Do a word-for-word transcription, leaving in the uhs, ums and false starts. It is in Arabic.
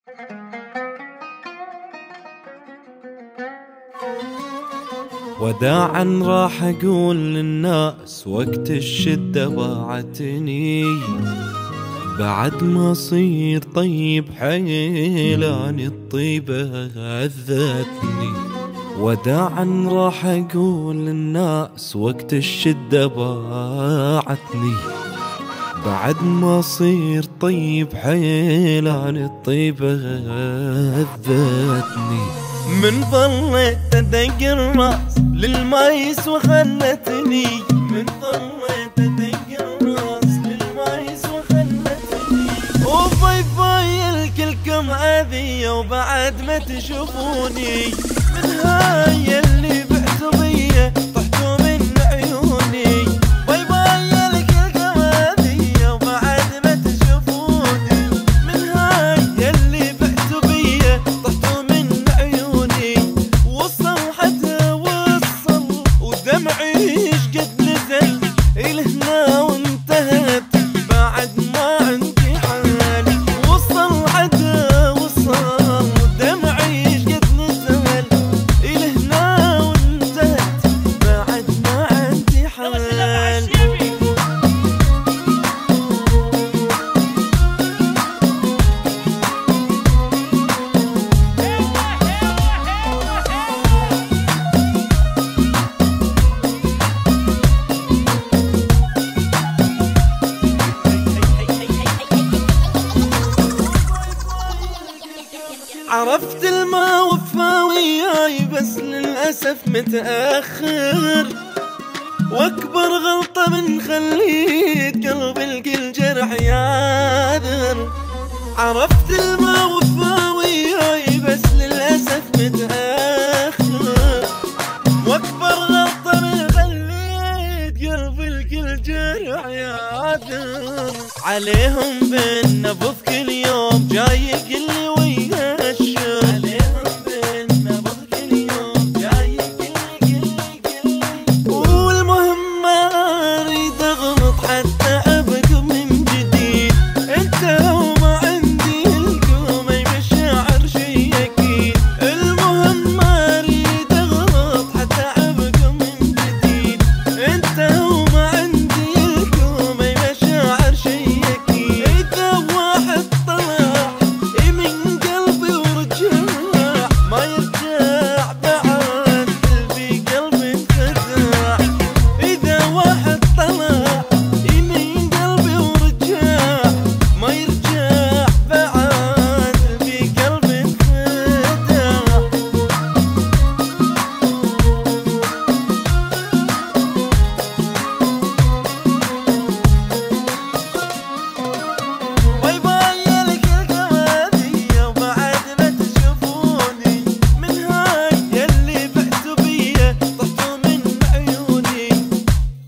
وداعا راح اقول للناس وقت الشدة باعتني، بعد ما صير طيب حيلان الطيبة أذتني. وداعا راح اقول للناس وقت الشدة باعتني، بعد ما صير طيب حيلان الطيبة أذتني. من ظليت ادق الراس للمايس وخلتني، من ظليت ادق الراس للمايس وخلتني. وباي باي الكلكم اذية وبعد ما تشوفوني، من هاي اللي بعتوا بيا طحتوا من عيوني. باي باي الكلكم اذية وبعد ما تشوفوني، من هاي اللي بعتوا بيا طحتوا من عيوني. وصل حتى وصل ودمعي شقد نزل الهنا وانتهت بعد ما عندي حال. وصل حتى وصل ودمعي شقد نزل الهنا وانتهت بعد ما عندي حال. عرفت الما وفا وياي بس للأسف متأخر، واكبر غلطة من خليت قلب الكل جرح يعذر. عرفت الما وفا وياي بس للأسف متأخر، واكبر غلطة من خليت قلب الكل جرح يعذر. عليهم بالنبض كل يوم جاي